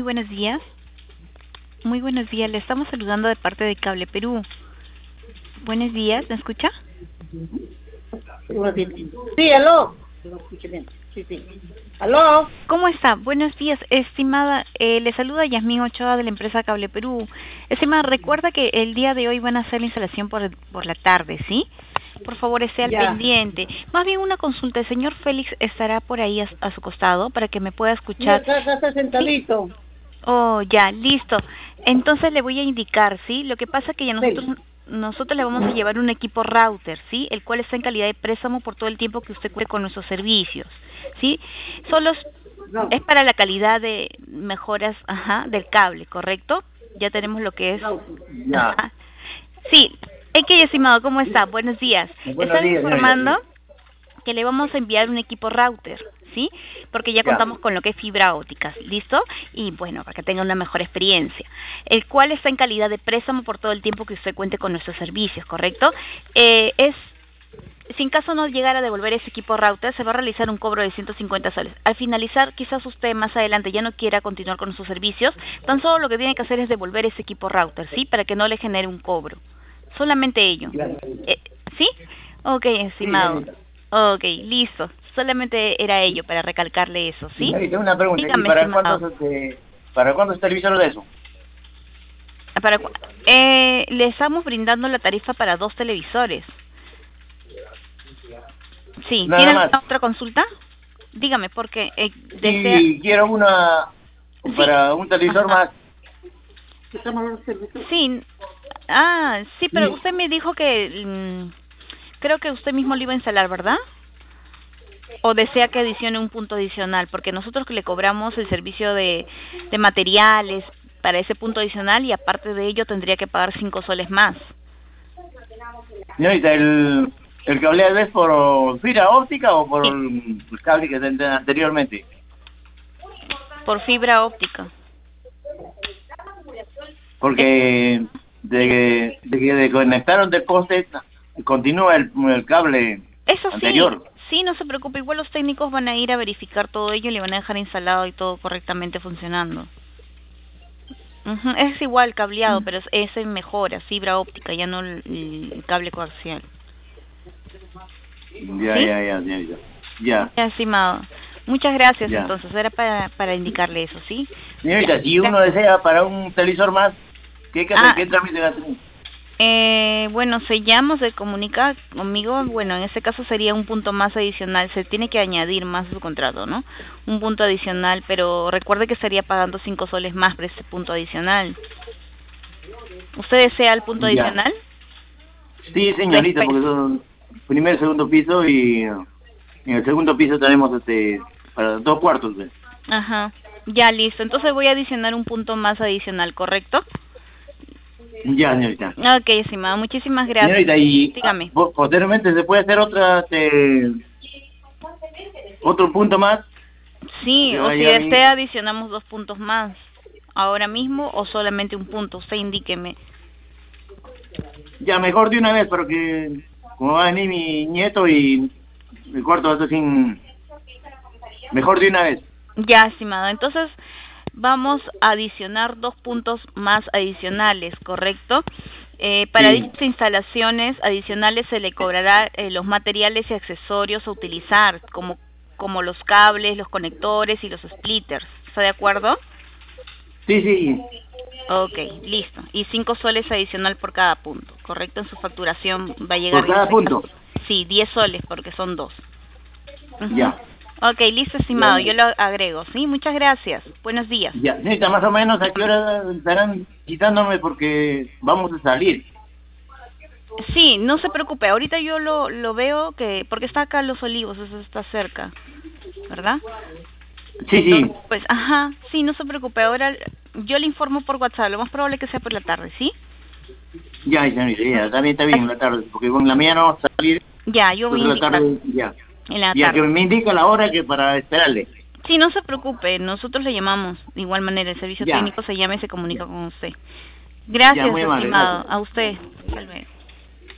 muy buenos días. Muy buenos días, le estamos saludando de parte de Cable Perú. Buenos días, ¿me escucha? Sí, aló. Sí. Aló. ¿Cómo está? Buenos días, estimada. Le saluda Yasmín Ochoa de la empresa Cable Perú. Estimada, recuerda que el día de hoy van a hacer la instalación por la tarde, ¿sí? Por favor, esté al pendiente. Más bien una consulta. El señor Félix estará por ahí a su costado para que me pueda escuchar. Sí, acá está sentadito. ¿Sí? Oh, ya, listo. Entonces le voy a indicar, ¿sí? Lo que pasa es que ya nosotros le vamos a llevar un equipo router, ¿sí? El cual está en calidad de préstamo por todo el tiempo que usted cuente con nuestros servicios, ¿sí? Es para la calidad de mejoras, del cable, ¿correcto? Ya tenemos lo que es. Ya. Sí. Estimado, ¿cómo está? Buenos días. Buenos días, informando que le vamos a enviar un equipo router, ¿sí? Porque ya contamos con lo que es fibra óptica, ¿listo? Y bueno, para que tenga una mejor experiencia. El cual está en calidad de préstamo por todo el tiempo que usted cuente con nuestros servicios, ¿correcto? Si en caso no llegara a devolver ese equipo router, se va a realizar un cobro de 150 soles. Al finalizar, quizás usted más adelante ya no quiera continuar con sus servicios, tan solo lo que tiene que hacer es devolver ese equipo router, ¿sí? Para que no le genere un cobro. Solamente ello. ¿Sí? Ok, estimado. Sí, ok, listo. Solamente era ello para recalcarle eso, ¿sí? Señorita, una pregunta. Dígame, ¿Y para estimado. cuántos televisores de eso? Le estamos brindando la tarifa para 2 televisores. Sí, Nada ¿tiene más. alguna otra consulta? Dígame, porque Sí, quiero una para un televisor más. Sí, sí, pero usted me dijo que creo que usted mismo lo iba a instalar, ¿verdad? ¿O desea que adicione un punto adicional? Porque nosotros le cobramos el servicio de materiales para ese punto adicional y aparte de ello tendría que pagar 5 soles más. Señorita, ¿el cableado es por fibra óptica o por Sí, el cable que tenía anteriormente? por fibra óptica. Porque de que desconectaron del poste, continúa el cable Eso sí, anterior. sí, no se preocupe, igual los técnicos van a ir a verificar todo ello y le van a dejar instalado y todo correctamente funcionando. Es igual cableado, pero es en mejora, fibra óptica, ya no el cable coaxial. Ya, ¿Sí? señorita. Ya, Ya, estimado. Muchas gracias, ya. entonces, era para indicarle eso, ¿sí? Ya. Señorita, si uno desea para un televisor más, ¿qué trámite va a tener? Bueno, se comunica conmigo, bueno, en este caso sería un punto más adicional, se tiene que añadir más a su contrato, ¿no? Un punto adicional, pero recuerde que estaría pagando 5 soles más por ese punto adicional. ¿Usted desea el punto Ya. adicional? Sí, señorita, Después. porque son primer, segundo piso y en el segundo piso tenemos para 2 cuartos. Ajá. Ya, listo. Entonces voy a adicionar un punto más adicional, ¿correcto? Ya, señorita. Ok, estimado. Muchísimas gracias. Señorita, y Dígame. posteriormente se puede hacer otro punto más Sí, que o va a si llegar ahí. desea adicionamos 2 puntos más. Ahora mismo o solamente un punto. Usted indíqueme. Ya, mejor de una vez, porque como va a venir mi nieto y el cuarto va a estar sin... Mejor de una vez. Ya, estimado. Entonces vamos a adicionar 2 puntos más adicionales, ¿correcto? Para Sí. dichas instalaciones adicionales se le cobrará los materiales y accesorios a utilizar, como los cables, los conectores y los splitters. ¿Está de acuerdo? Sí. Ok, listo. Y 5 soles adicional por cada punto, ¿correcto? En su facturación va a llegar Por en cada este caso. punto. Sí, 10 soles porque son 2. Ya. Ok, listo, estimado. Yo lo agrego. Sí, muchas gracias. Buenos días. Ya. Señorita, más o menos a qué hora estarán quitándome porque vamos a salir. Sí, no se preocupe. Ahorita yo lo veo porque está acá en Los Olivos, eso está cerca, ¿verdad? Entonces, Sí. pues, sí, no se preocupe. Ahora yo le informo por WhatsApp. Lo más probable que sea por la tarde, ¿sí? Ya, señorita, ya. También está bien la tarde, porque con la mañana vamos a salir, Ya, yo voy a entonces la indicar tarde, ya. en la Ya, que tarde. me indica la hora que para esperarle. Sí, no se preocupe. Nosotros le llamamos de igual manera. El servicio Ya. técnico se llama y se comunica con usted. Ya, Gracias, muy amable, estimado. gracias. A usted. Hasta luego.